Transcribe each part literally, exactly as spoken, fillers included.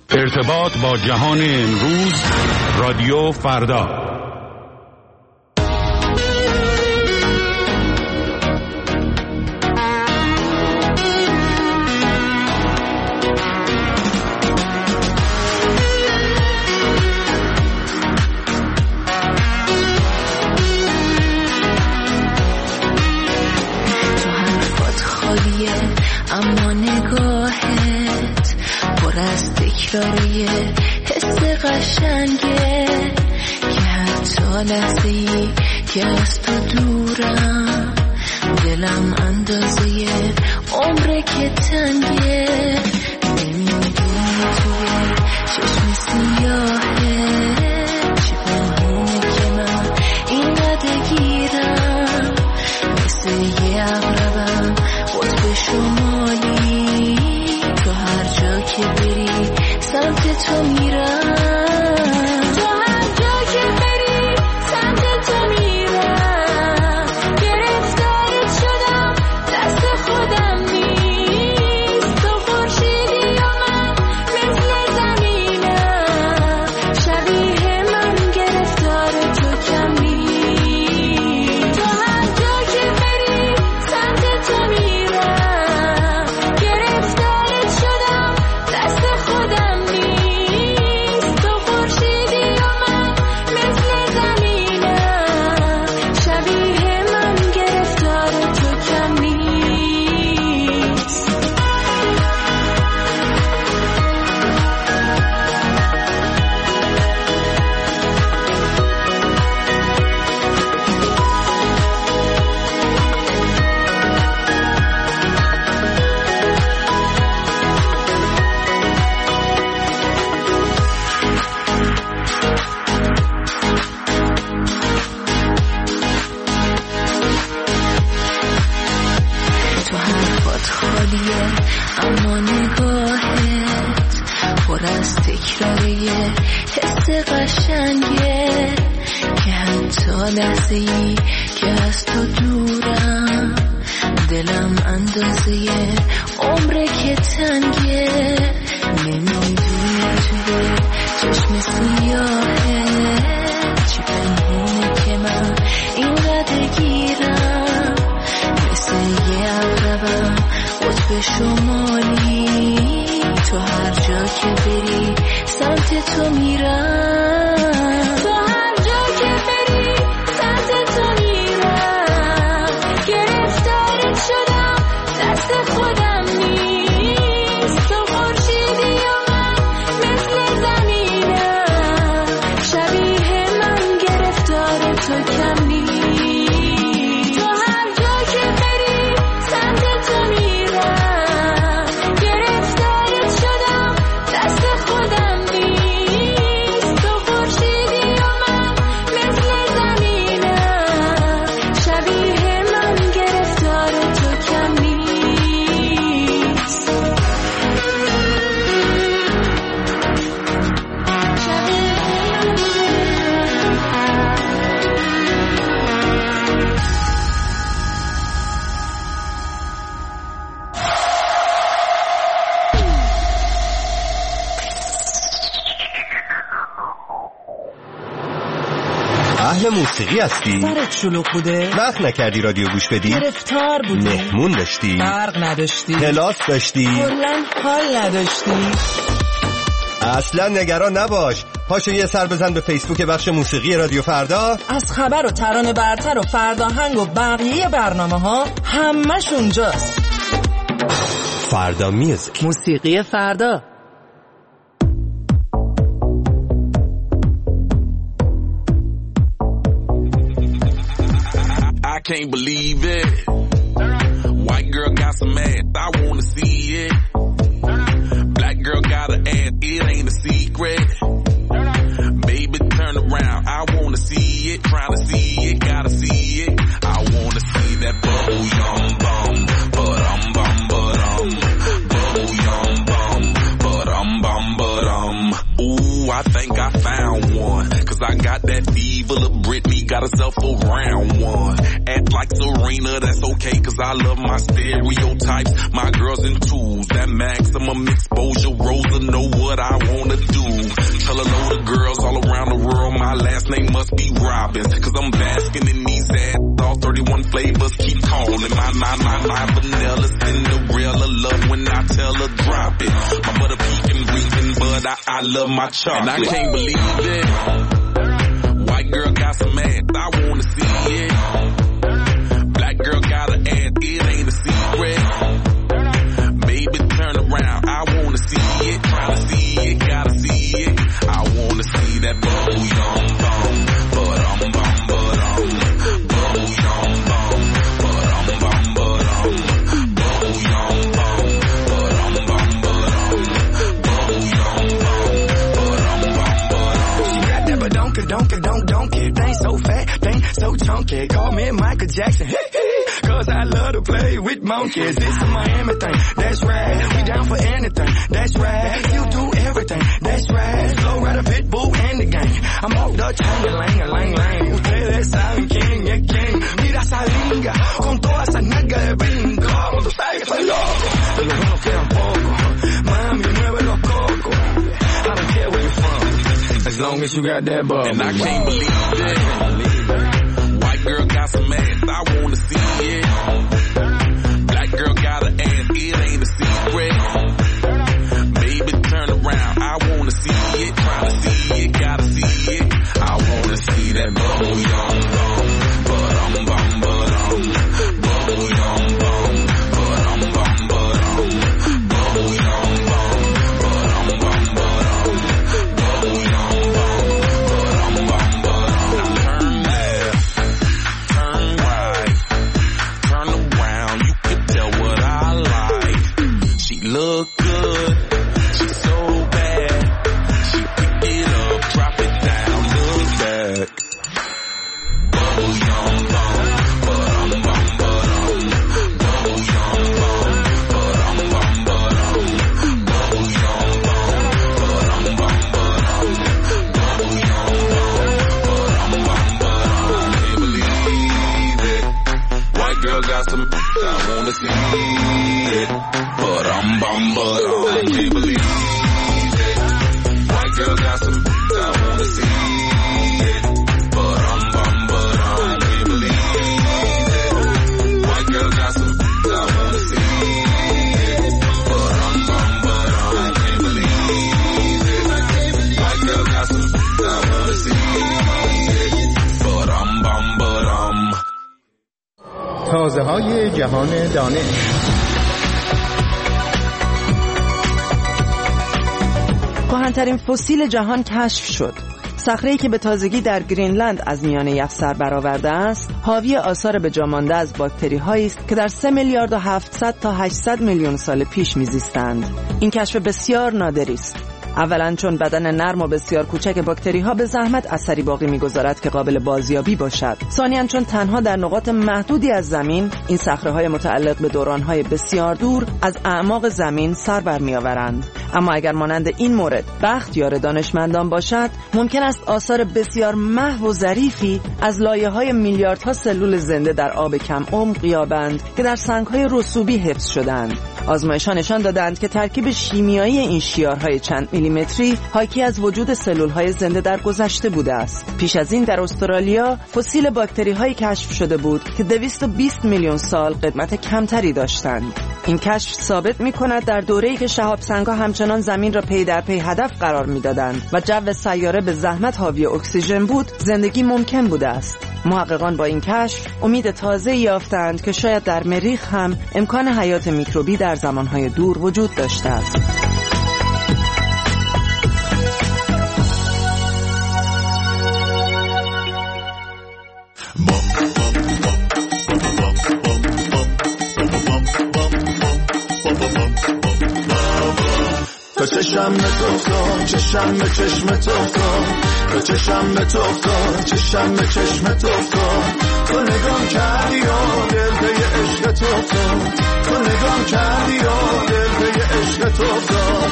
ارتباط با جهان امروز، رادیو فردا. اما نگاهت پر از تکراریه، حس قشنگه که حتی لحظه‌ای که از تو دورم دلم اندازه عمره که تنگه. نمیدونی توی چشم سیاهه چی پنهونه که من اینقدر گیرم، مثل یه عقربم قطب شمالی، تو هر جا که بری سمت تو میرم، تو هر جا که بری سمت تو میرم، گرفتارت شدم دست خودم نیست، تو خورشیدی و من مثل زمینم، شبیه من گرفتار تو کمی، تو هر جا که بری سمت تو میرم، گرفتارت شدم دست خودم نیست، تو خورشیدی و من مثل زمینم، شبیه من گرفتار تو کمی نیست. تو حرفات خالیه اما نگاهت پر از تکراریه، حس قشنگه که حتی لحظه‌ای که از تو دورم دلم اندازه عمره که تنگه. نمیدونی توی چشم سیاهه چی پنهونه که من اینقدر گیرم، مثل یه عقربم قطب شمالی، تو هر جا که بری سمت تو میرم، تو هر جا که بری سمت تو میرم، گرفتارت شدم دست خودم نیست، تو خورشیدی و من مثل زمینم، شبیه من گرفتار تو کمی، تو هر جا که بری سمت تو میرم، گرفتارت شدم دست خودم نیست، تو خورشیدی و من مثل زمینم، شبیه من گرفتار تو کمی نیست. اهل موسیقی هستی؟ سرت شلوغ بوده؟ وقت نکردی رادیو گوش بدی؟ گرفتار بودی؟ مهمون داشتی؟ برق نداشتی؟ کلاس داشتی؟ کلاً حال نداشتی؟ اصلا نگران نباش، پاشو یه سر بزن به فیسبوک بخش موسیقی رادیو فردا. از خبر و ترانه برتر و فرداهنگ و بقیه برنامه ها همش اونجاست. فردا میوزیک، موسیقی فردا. I can't believe it. White girl got some ass, I wanna see it. Black girl got an ass, it ain't a secret. Baby, turn around, I wanna see it. Trying to see it, gotta see it. I wanna see that bubble yum bum, but um bum but um, bubble yum bum, but um bum but um. Ooh, I think I found one, 'cause I got that fever. Little Britney got herself a round one. Act like Serena, that's okay, cause I love my stereotypes. My girls in twos, that maximum exposure. Rosa know what I wanna do. Tell a load of girls all around the world my last name must be Robbins, cause I'm basking in these ads. All thirty-one flavors keep calling. My, my, my, my vanilla Cinderella love when I tell her drop it. My butter peeking, reeking, but I, I love my chocolate. And I can't believe it. White girl got some ass, I wanna see it. Black girl got an ass, it ain't a secret. Baby, turn around, I wanna see it. Tryna see it, gotta see it. I wanna see that bubble yum bum, but um bum, but um, bubble yum bum, but um bum, but um, bubble yum bum, but um bum, but um, bubble yum bum, but um bum, but um. She got that, but don't get, don't get, don't, don't get. They ain't so fat, they ain't so chunky. Call me Michael Jackson, cause I love to play with monkeys. This is Miami thing, that's right. We down for anything, that's right. You do everything, that's right. Flow right a pit bull and the gang. I'm off the chain, lang, lang, lang. Ustedes saben quién es quién. Mira esa linga, con toda esa nalga de brinco. Tú sabes que soy loco, de los buenos quedan pocos. Mami, mueve los cocos. I don't care where you're from, as long as you got that bubble. And I can't believe it. White girl got some ass, I wanna see it. Black girl got an ass, it ain't a secret. Baby, turn around, I wanna see it. Tryna see it, gotta see it. I wanna see that bubble yum bum, but um bum, but um, bubble yum bum, but um bum, but um, bubble yum bum, but um bum, but um, bubble yum bum, but um bum, but um. Turn left, turn right, turn around, you can tell what I like. She look good, she's so bad. She pick it up, drop it down, look back. Bubble yum bum, but um bum, but um, bubble yum bum, but um bum, but um, bubble yum bum, but um bum, but um, bubble yum bum, but um bum, but um. Can't believe it. White girl got some, I wanna see it. But um bum, but um. Can't believe it. White girl got some, I wanna see it. But um bum, but um. Can't believe it. White girl got some, I wanna see it. But um bum, but um. Can't believe it. White girl got some, I wanna see it. But um bum, but um. تازه های جهان دانش. کهن‌ترین فسیل جهان کشف شد. صخره‌ای که به تازگی در گرینلند از میان یخ سر برآورده است، حاوی آثار به جا مانده از باکتری‌هایی است که در سه میلیارد و هفتصد تا هشتصد میلیون سال پیش می‌زیستند. این کشف بسیار نادری است. اولا چون بدن نرم و بسیار کوچک باکتری ها به زحمت اثری باقی می‌گذارد که قابل بازیابی باشد. ثانیاً چون تنها در نقاط محدودی از زمین این صخره‌های متعلق به دوران‌های بسیار دور از اعماق زمین سر برمی‌آورند. اما اگر مانند این مورد بخت یار دانشمندان باشد، ممکن است آثار بسیار محو و ظریفی از لایه‌های میلیاردها سلول زنده در آب کم عمق یابند که در سنگ‌های رسوبی حفظ شدند. آزمایش‌ها نشان دادند که ترکیب شیمیایی این شیارهای چند میلیمتری حاکی از وجود سلول‌های زنده در گذشته بوده است. پیش از این در استرالیا فسیل باکتری‌هایی کشف شده بود که دویست و بیست میلیون سال قدمت کمتری داشتند. این کشف ثابت می‌کند در دوره‌ای که شهاب سنگ‌ها همچنان زمین را پی در پی هدف قرار می‌دادند و جو سیاره به زحمت حاوی اکسیژن بود، زندگی ممکن بوده است. محققان با این کشف امید تازه یافتند که شاید در مریخ هم امکان حیات میکروبی در زمانهای دور وجود داشته است. تا چشم به تو کن، چشم به چشم تو کن، تا چشم به تو کن، چشم به چشم تو کن. تو نگام کردی و دل به عشق تو کن، تو نگام کردی و دل به عشق تو کن.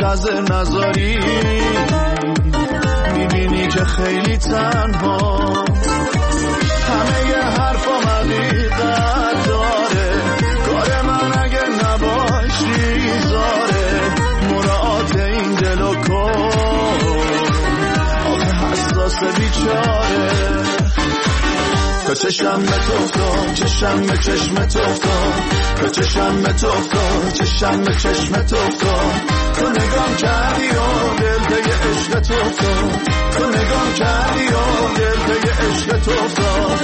منتظر نذاری میبینی که خیلی تنها همه ی حرفام حقیقت داره کار من اگه نباشی زاره مراعات این دل و کن آخه حساس بیچاره تا چشم به تو افتاد چشم به چشم تو افتاد تا چشم به تو افتاد چشم به چشم تو افتاد تو نگام کردی و دل به یه عشق تو افتاد تو نگام کردی و دل به یه عشق تو افتاد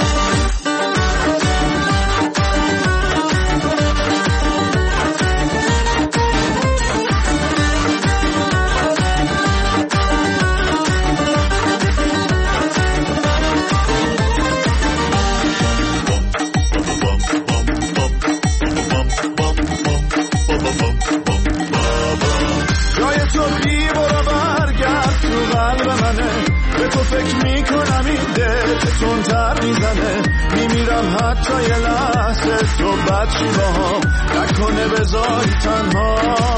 تو فکر میکنم این دل تندتر میزنه میمیرم حتی یه لحظه تو بد چی باهم نکنه بذاری تنها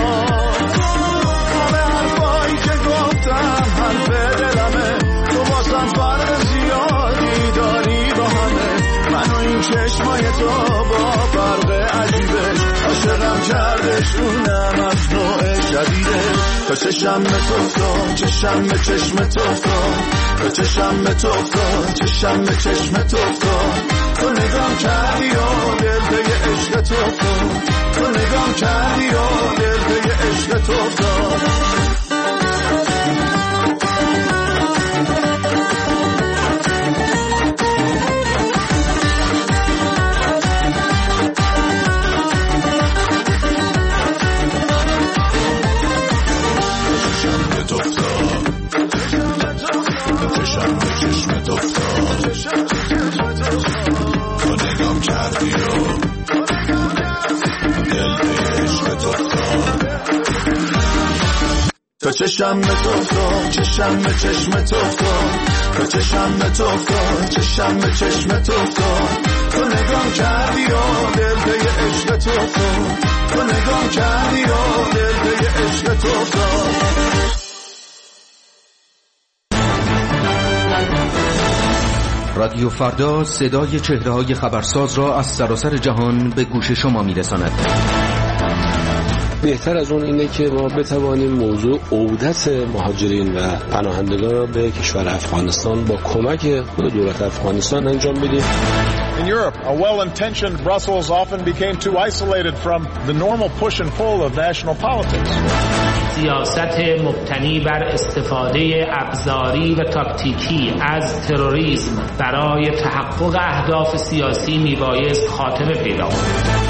همه حرفایی که گفتم حرف دلمه تو باسم فرق زیادی داری با همه من و این چشمای تو با فرق عجیبه عاشقم کردش اونم از نوع جدیده تا چشم به تو افتاد چشم به چشم تو افتاد تا چشم به تو افتاد چشم به چشم تو افتاد تو نگام کردی و دل به یه عشق تو افتاد تو نگام کردی و دل به یه عشق تو افتاد تا چشم به تو افتاد چشم به چشم تو افتاد تا چشم به تو افتاد چشم به چشم تو افتاد تو نگام کردی و دل به یه عشق تو افتاد تو نگام کردی و دل به یه عشق تو افتاد رادیو فردا صدای چهره‌های خبرساز را از سراسر جهان به گوش شما می‌رساند. بهتر از اون اینه که ما بتوانیم موضوع عودت مهاجرین و پناهندگان را به کشور افغانستان با کمک خود دولت افغانستان انجام بدیم. In Europe, a well-intentioned Brussels often became too isolated from the normal push and pull of national politics. سیاست مبتنی بر استفاده ابزاری و تاکتیکی از تروریسم برای تحقق اهداف سیاسی میبایست خاتمه پیدا کند.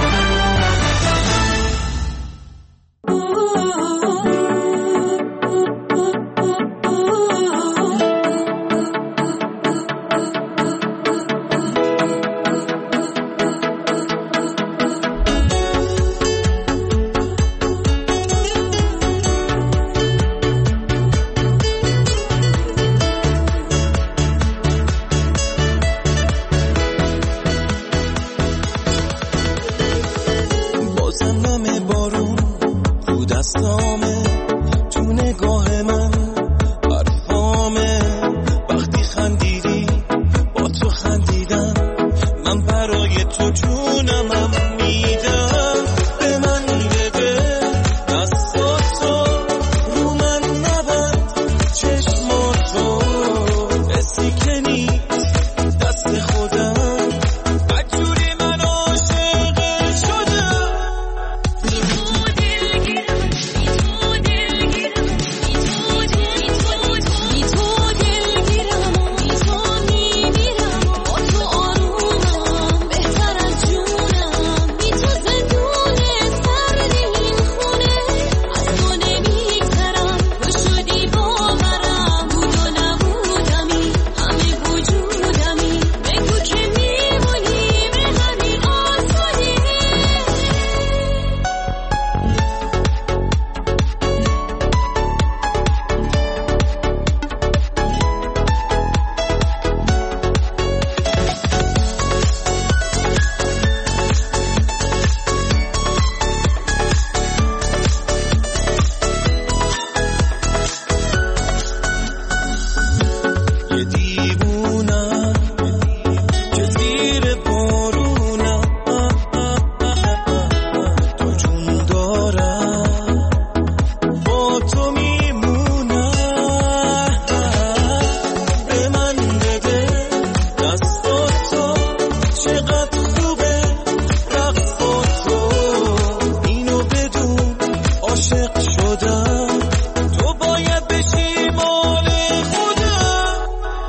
خودم، تو باید بشی مال خودم.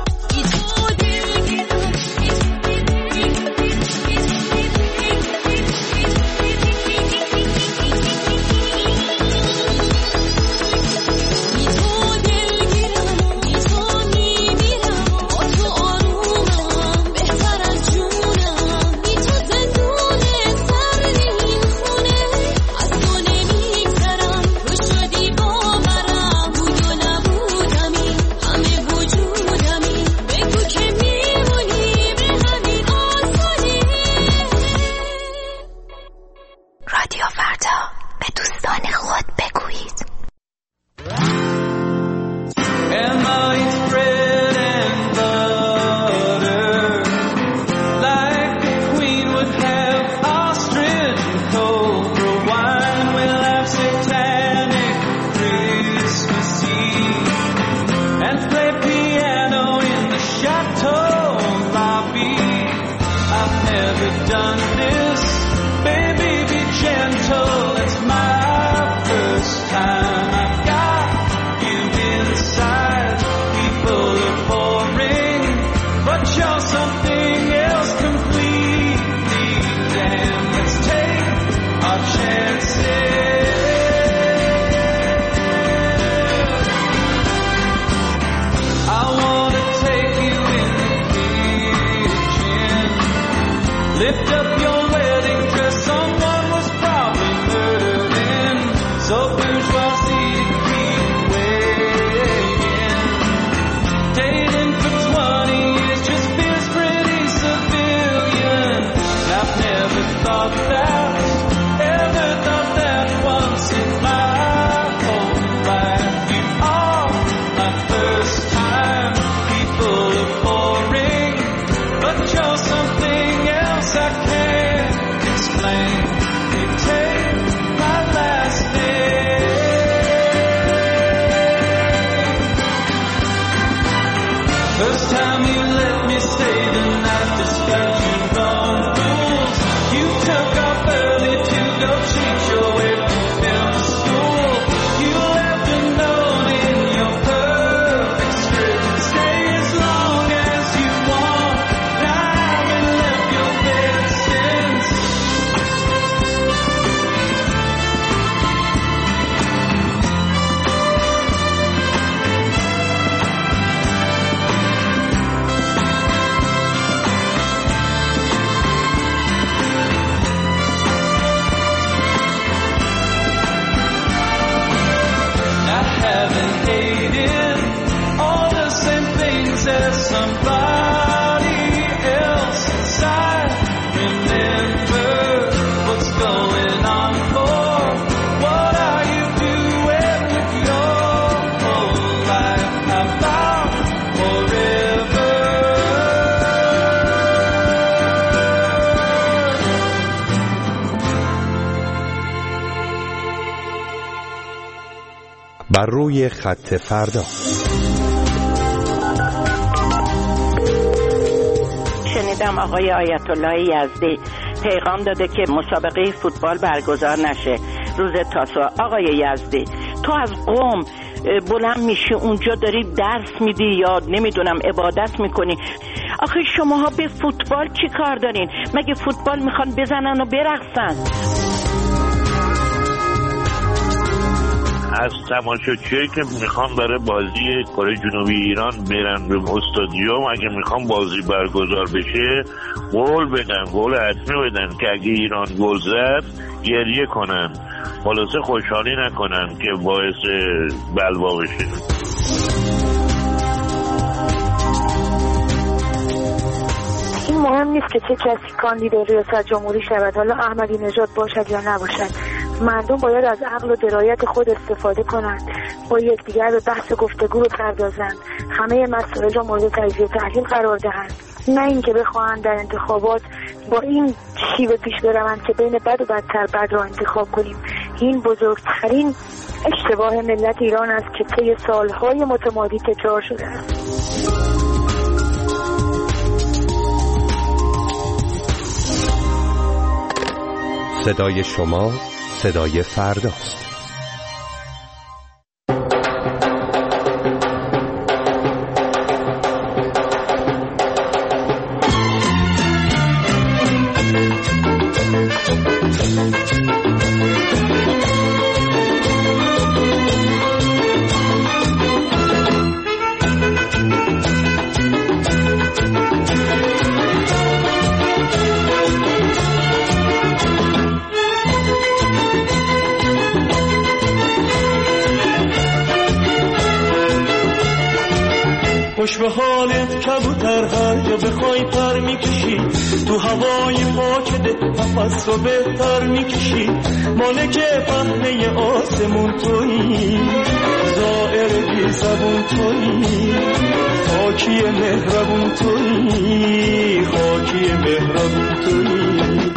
بر روی خط فردا. شنیدم آقای آیت الله یزدی پیغام داده که مسابقه فوتبال برگزار نشه روز تاسوعا. آقای یزدی تو از قم بلند میشی اونجا داری درس میدی یا نمیدونم عبادت میکنی، آخه شماها به فوتبال چی کار دارین؟ مگه فوتبال میخوان بزنن و برقصن؟ از تماشاچیایی که میخوان برای بازی کره جنوبی ایران برن به استادیوم، اگه میخوان بازی برگزار بشه گل بدن، گل حتمی بدن که اگه ایران گل زد گریه کنن، خلاصه خوشحالی نکنن که باعث بلوا بشه. این مهم نیست که چه کسی کاندید ریاست جمهوری شود، حالا احمدی نژاد باشد یا نباشد. مردم باید از عقل و درایت خود استفاده کنند، با یکدیگر به بحث گفتگو بپردازند، همه مسائل را مورد تجزیه تحلیل قرار دهند، نه اینکه بخواهند در انتخابات با این شیوه پیش بروند که بین بد و بدتر بد را انتخاب کنیم. این بزرگترین اشتباه ملت ایران است که طی سالهای متمادی تکرار شده است. صدای شما صدای فرداست. خوش به حالت کبوتر هر جا بخوای پر میکشی تو هوای پاک ده نفس رو بهتر میکشی مالک پهنه آسمون تویی زائر بی زبون تویی خاکی مهربون تویی خاکی مهربون تویی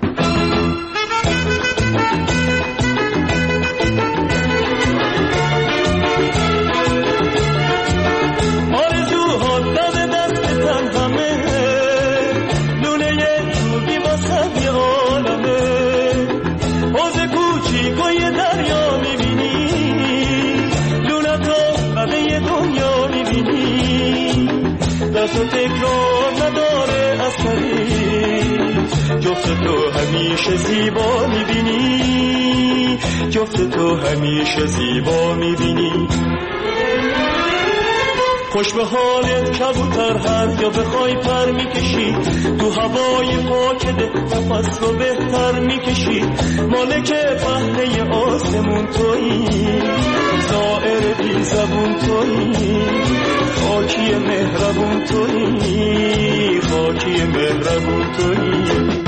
تو تکرار نداره اثری جفت تو همیشه زیبا میبینی جفت تو همیشه زیبا میبینی خوش به حالت کبوتر هر یا بخوای پر میکشی تو هوای پاک ده نفس رو بهتر میکشی مالک پهنه آسمون تویی زائر بی زبون تویی خاکی مهربون تویی خاکی مهربون تویی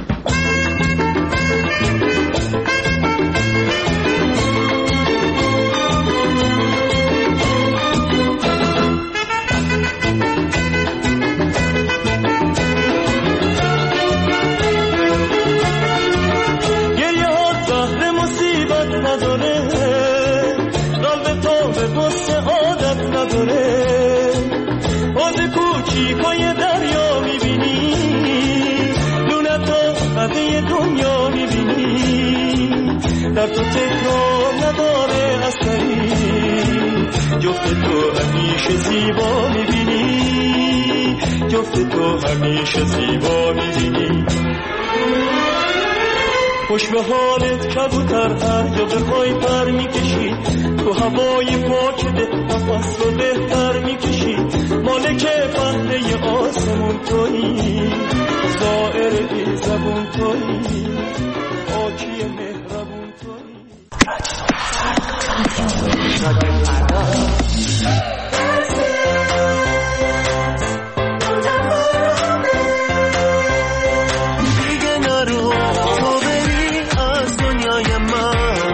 در تو تکرار نداره اثری جفت تو همیشه زیبا میبینی جفت تو همیشه زیبا میبینی خوش به حالت کبوتر هر جا بخوای پر میکشی تو هوای پاک ده نفس رو بهتر میکشی مالک پهنه آسمون تویی زائر بی زبون تویی خاکی مهربون دیگه نرو تو بری از دنیای من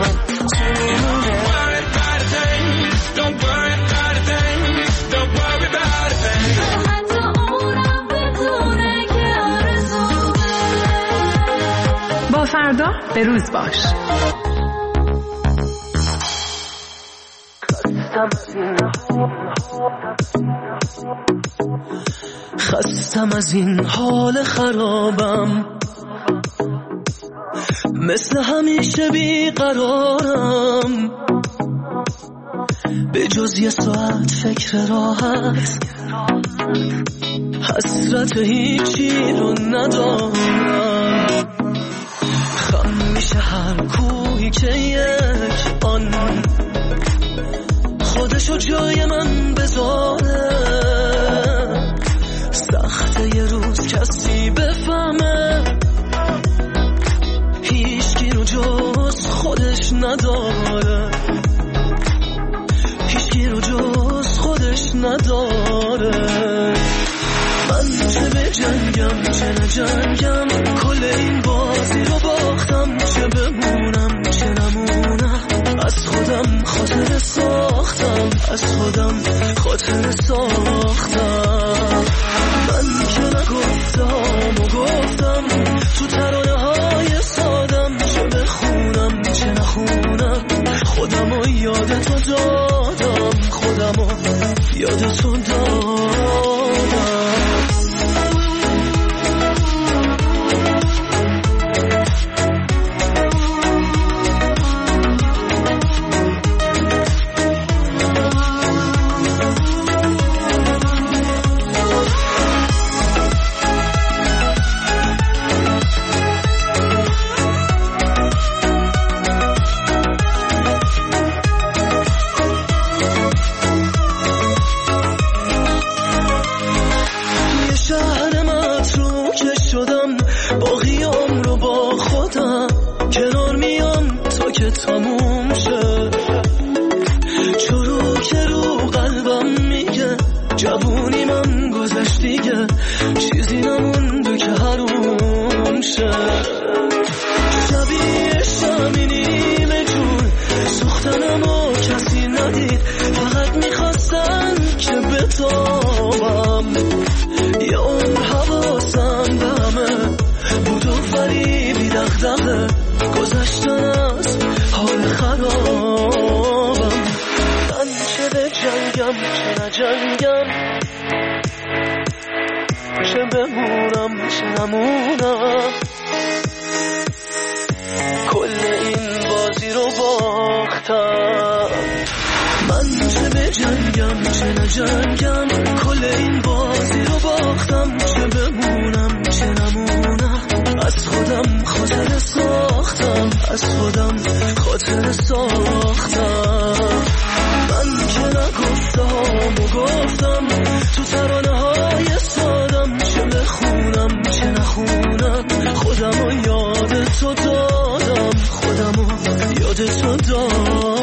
Don't worry about a thing Don't worry about a thing حتی اونم بدونه که آرزومه با فردا به روز باش خستم از این حال خرابم مثل همیشه بیقرارم به جز یه ساعت فکر راحت حسرت هیچی رو ندارم خم میشه هر کوهی که یک آن خودشو جای من بذاره سخته یه روز کسی بفهمه هیچکی رو جز خودش نداره هیچکی رو جز خودش نداره من چه به جنگم چه نجنگم کل این بازی رو باختم چه بمونم چه نمونم از خودم خاطر ساختم از خودم خاطر ساختم من که نگفتم و گفتم تو ترانه های سادم چه بخونم چه نخونم خودم رو یاد تو دادم خودم رو یاد تو دادم بمونم چه نمونم، کل این بازی رو باختم. من چه به جنگم چه نجنگم، کل این بازی رو باختم. چه بمونم چه نمونم، از خودم خاطر ساختم، از خودم خاطر ساختم. من که نگفتم و گفتم تو ترانه های سادم، چه بخونم چه نخونم، خودم رو یاد تو دادم، خودم رو یاد تو دادم.